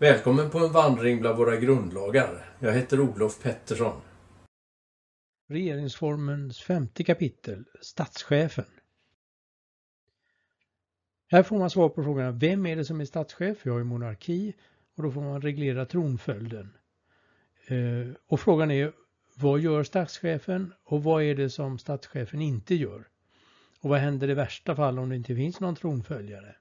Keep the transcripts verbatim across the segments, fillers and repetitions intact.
Välkommen på en vandring bland våra grundlagar. Jag heter Olof Pettersson. Regeringsformens femte kapitel, statschefen. Här får man svar på frågan, vem är det som är statschef? Vi har ju monarki och då får man reglera tronföljden. Eh, och frågan är, vad gör statschefen och vad är det som statschefen inte gör? Och vad händer i värsta fall om det inte finns någon tronföljare?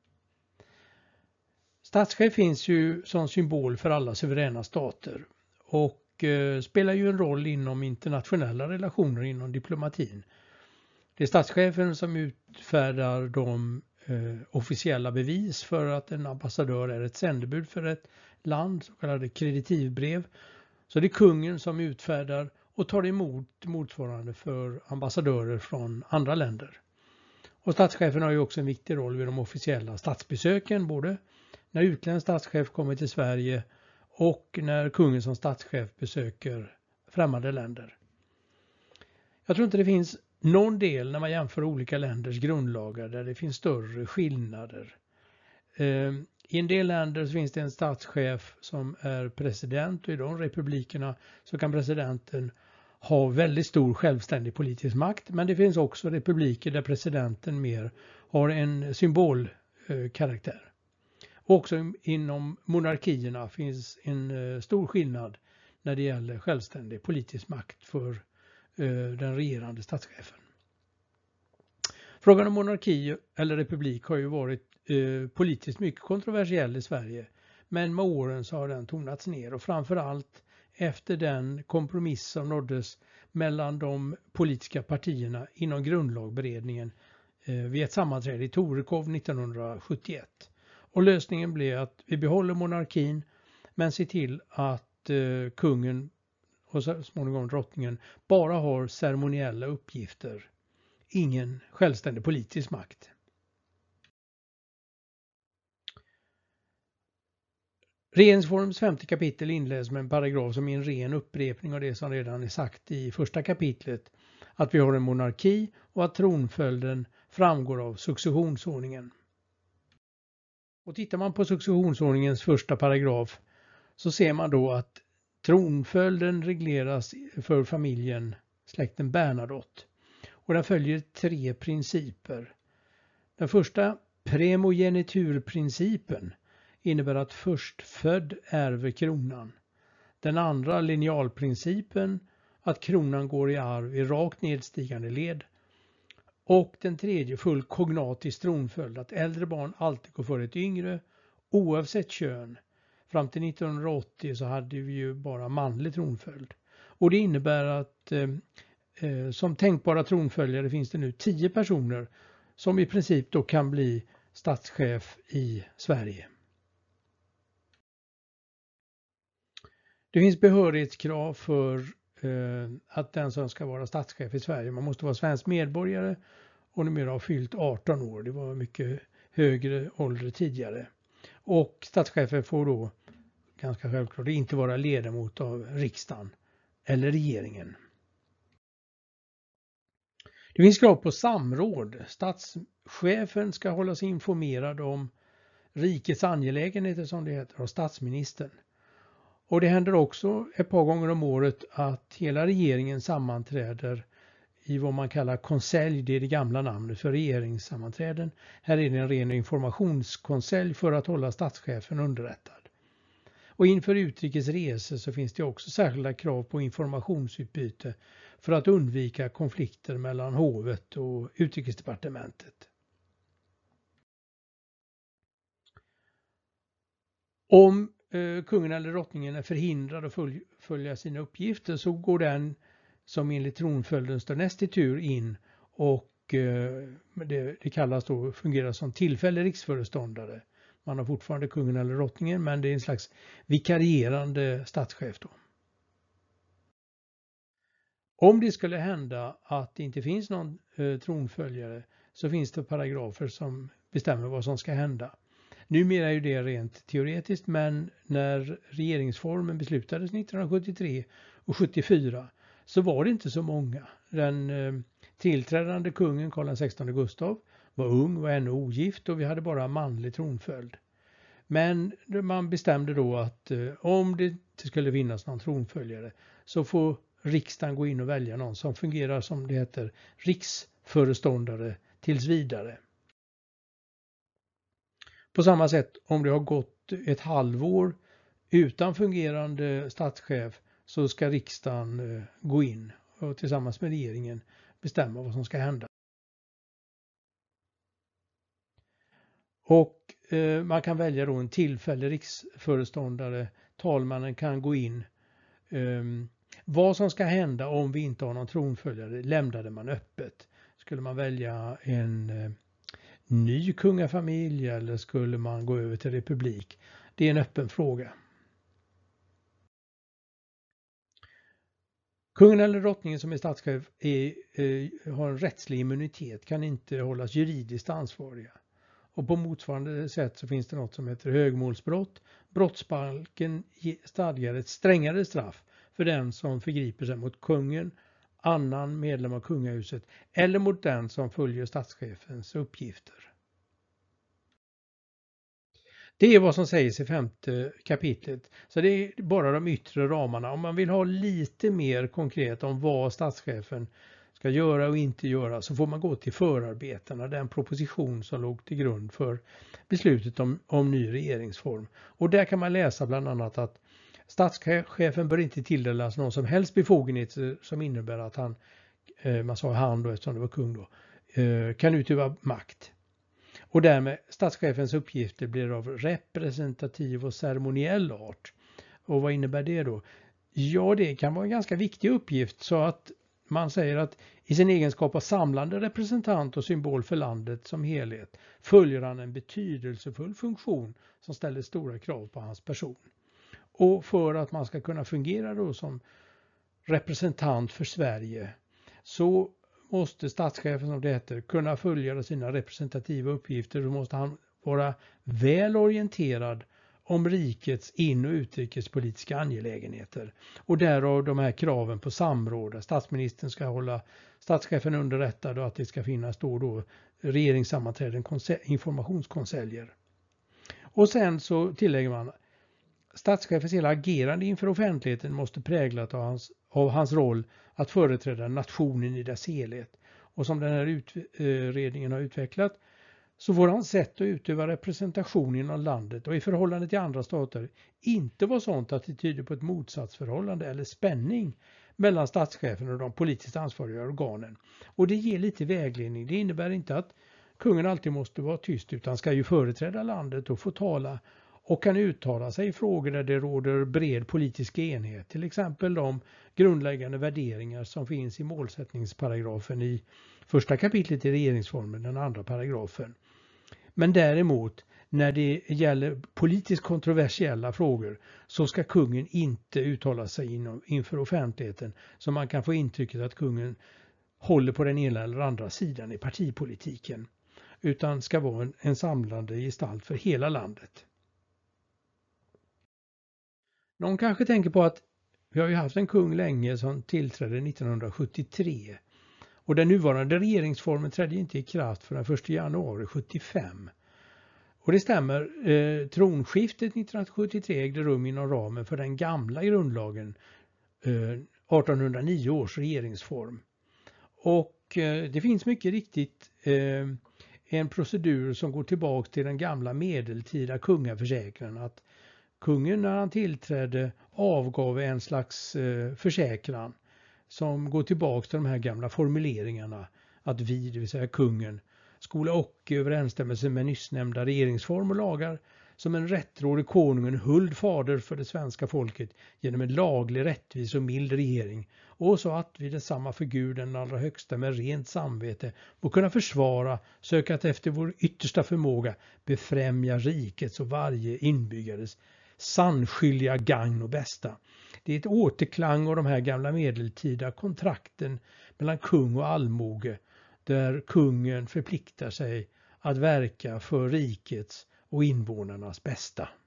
Statschef finns ju som symbol för alla suveräna stater och eh, spelar ju en roll inom internationella relationer inom diplomatin. Det är statschefen som utfärdar de eh, officiella bevis för att en ambassadör är ett sändebud för ett land, så kallade kreditivbrev. Så det är kungen som utfärdar och tar emot motsvarande för ambassadörer från andra länder. Och statschefen har ju också en viktig roll vid de officiella statsbesöken, både när utländsk statschef kommer till Sverige och när kungen som statschef besöker främmande länder. Jag tror inte det finns någon del när man jämför olika länders grundlagar där det finns större skillnader. I en del länder så finns det en statschef som är president och i de republikerna så kan presidenten ha väldigt stor självständig politisk makt. Men det finns också republiker där presidenten mer har en symbolkaraktär. Också inom monarkierna finns en stor skillnad när det gäller självständig politisk makt för den regerande statschefen. Frågan om monarki eller republik har ju varit eh, politiskt mycket kontroversiell i Sverige. Men med åren så har den tonats ner och framförallt efter den kompromiss som nåddes mellan de politiska partierna inom grundlagberedningen eh, vid ett sammanträde i Torekov nittonhundrasjuttioett. Och lösningen blev att vi behåller monarkin men ser till att eh, kungen och så småningom drottningen bara har ceremoniella uppgifter. Ingen självständig politisk makt. Regeringsformens femte kapitel inleds med en paragraf som är en ren upprepning av det som redan är sagt i första kapitlet. Att vi har en monarki och att tronföljden framgår av successionsordningen. Och tittar man på successionsordningens första paragraf så ser man då att tronföljden regleras för familjen, släkten Bernadotte. Och den följer tre principer. Den första, primogeniturprincipen, innebär att förstfödd ärver kronan. Den andra, linealprincipen, att kronan går i arv i rakt nedstigande led. Och den tredje, full kognatisk tronföljd, att äldre barn alltid går före ett yngre, oavsett kön. Fram till nittonhundraåttio så hade vi ju bara manlig tronföljd. Och det innebär att eh, som tänkbara tronföljare finns det nu tio personer som i princip då kan bli statschef i Sverige. Det finns behörighetskrav för eh, att den som ska vara statschef i Sverige, man måste vara svensk medborgare och numera ha fyllt arton år. Det var mycket högre ålder tidigare. Och statschefen får då ganska självklart inte vara ledamot av riksdagen eller regeringen. Det finns krav på samråd. Statschefen ska hålla sig informerad om rikets angelägenheter som det heter av statsministern. Och det händer också ett par gånger om året att hela regeringen sammanträder i vad man kallar konselj, det är det gamla namnet för regeringssammanträden. Här är det en ren informationskonselj för att hålla statschefen underrättad. Och inför utrikes resor så finns det också särskilda krav på informationsutbyte för att undvika konflikter mellan hovet och utrikesdepartementet. Om eh, kungen eller drottningen är förhindrad att följ, följa sina uppgifter så går den som enligt tronföljden står näst i tur in och eh, det, det kallas då fungerar som tillfällig riksföreståndare. Man har fortfarande kungen eller drottningen men det är en slags vikarierande statschef då. Om det skulle hända att det inte finns någon eh, tronföljare så finns det paragrafer som bestämmer vad som ska hända. Numera är ju det rent teoretiskt men när regeringsformen beslutades nittonhundrasjuttiotre och sjuttiofyra så var det inte så många. Den eh, tillträdande kungen Karl den sextonde Gustav var ung, var ännu ogift och vi hade bara manlig tronföljd. Men man bestämde då att eh, om det inte skulle finnas någon tronföljare så får riksdagen gå in och välja någon som fungerar som det heter riksföreståndare tills vidare. På samma sätt om det har gått ett halvår utan fungerande statschef så ska riksdagen eh, gå in och tillsammans med regeringen bestämma vad som ska hända. Och eh, man kan välja då en tillfällig riksföreståndare. Talmannen kan gå in. Eh, vad som ska hända om vi inte har någon tronföljare lämnade man öppet. Skulle man välja en eh, ny kungafamilj eller skulle man gå över till republik? Det är en öppen fråga. Kungen eller drottningen som är statschef är, eh, har en rättslig immunitet, kan inte hållas juridiskt ansvariga. Och på motsvarande sätt så finns det något som heter högmålsbrott. Brottsbalken stadgar ett strängare straff för den som förgriper sig mot kungen, annan medlem av kungahuset eller mot den som följer statschefens uppgifter. Det är vad som sägs i femte kapitlet. Så det är bara de yttre ramarna. Om man vill ha lite mer konkret om vad statschefen ska göra och inte göra så får man gå till förarbetena, den proposition som låg till grund för beslutet om, om ny regeringsform. Och där kan man läsa bland annat att statschefen bör inte tilldelas någon som helst befogenhet som innebär att han, man sa han då eftersom det var kung då, kan utöva makt. Och därmed statschefens uppgifter blir av representativ och ceremoniell art. Och vad innebär det då? Ja, det kan vara en ganska viktig uppgift så att man säger att i sin egenskap av samlande representant och symbol för landet som helhet följer han en betydelsefull funktion som ställer stora krav på hans person. Och för att man ska kunna fungera då som representant för Sverige så måste statschefen som det heter kunna följa sina representativa uppgifter. Då måste han vara väl orienterad om rikets in- och utrikespolitiska angelägenheter. Och därav de här kraven på samråd. Statsministern ska hålla statschefen underrättad och att det ska finnas då, då regeringssammanträden, informationskonseljer. Och sen så tillägger man statschefens hela agerande inför offentligheten måste präglat av hans, av hans roll att företräda nationen i dess helhet. Och som den här utredningen har utvecklat så får hans sätt att utöva representation inom landet och i förhållande till andra stater inte vara sånt att det tyder på ett motsatsförhållande eller spänning mellan statschefen och de politiskt ansvariga organen. Och det ger lite vägledning. Det innebär inte att kungen alltid måste vara tyst utan ska ju företräda landet och få tala och kan uttala sig i frågor där det råder bred politisk enhet. Till exempel de grundläggande värderingar som finns i målsättningsparagrafen i första kapitlet i regeringsformen, den andra paragrafen. Men däremot när det gäller politiskt kontroversiella frågor så ska kungen inte uttala sig inom, inför offentligheten så man kan få intrycket att kungen håller på den ena eller andra sidan i partipolitiken utan ska vara en, en samlande gestalt för hela landet. Någon kanske tänker på att vi har ju haft en kung länge som tillträdde nittonhundrasjuttiotre och den nuvarande regeringsformen trädde inte i kraft för den första januari sjuttiofem. Och det stämmer, eh, tronskiftet nittonhundrasjuttiotre ägde rum inom ramen för den gamla grundlagen, eh, artonhundranio års regeringsform. Och eh, det finns mycket riktigt eh, en procedur som går tillbaka till den gamla medeltida kungaförsäkran att kungen när han tillträdde avgav en slags eh, försäkran som går tillbaka till de här gamla formuleringarna att vi, det vill säga kungen, skola och i överensstämmelse med nyssnämnda regeringsform och lagar som en rättrådig konungen huld fader för det svenska folket genom en laglig, rättvis och mild regering och så att vi detsamma för Gud den allra högsta med rent samvete må kunna försvara, söka att efter vår yttersta förmåga befrämja rikets och varje inbyggares sannskyldiga gagn och bästa. Det är ett återklang av de här gamla medeltida kontrakten mellan kung och allmoge där kungen förpliktar sig att verka för rikets och invånarnas bästa.